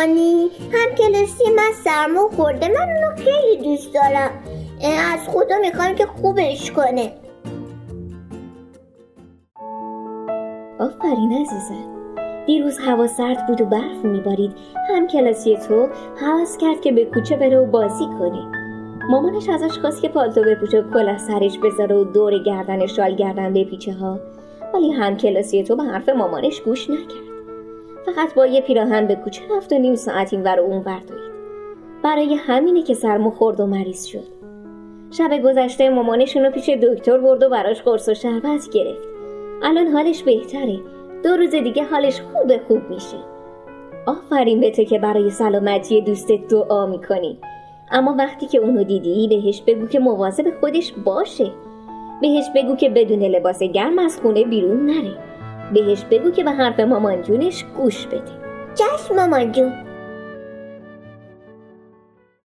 مامانی، هم کلاسی من سرما خورده، من اونو خیلی دوست دارم. از خدا میخوام که خوبش کنه. آفرین عزیزم. دیروز هوا سرد بود و برف میبارید. هم کلاسی تو هوس کرد که به کوچه بره و بازی کنه. مامانش ازش خواست که پالتو بپوشه و کلاه سرش بذاره و دور گردن شال گردن بپیچه ها، ولی هم کلاسی تو به حرف مامانش گوش نکرد. فقط با یه پیراهن به کوچه رفت و نیم ساعت اینور و اونور دوید. برای همینه که سرما خورد و مریض شد. شب گذشته مامانشونو پیش دکتر برد و براش قرص و شربت گرفت. الان حالش بهتره. 2 روز دیگه حالش خوب میشه. آفرین به تو که برای سلامتی دوستت دعا میکنی. اما وقتی که اونو دیدی بهش بگو که مواظب خودش باشه. بهش بگو که بدون لباس گرم از خونه بیرون نره. بهش بگو که به حرف مامان جونش گوش بده. چشم مامان جون.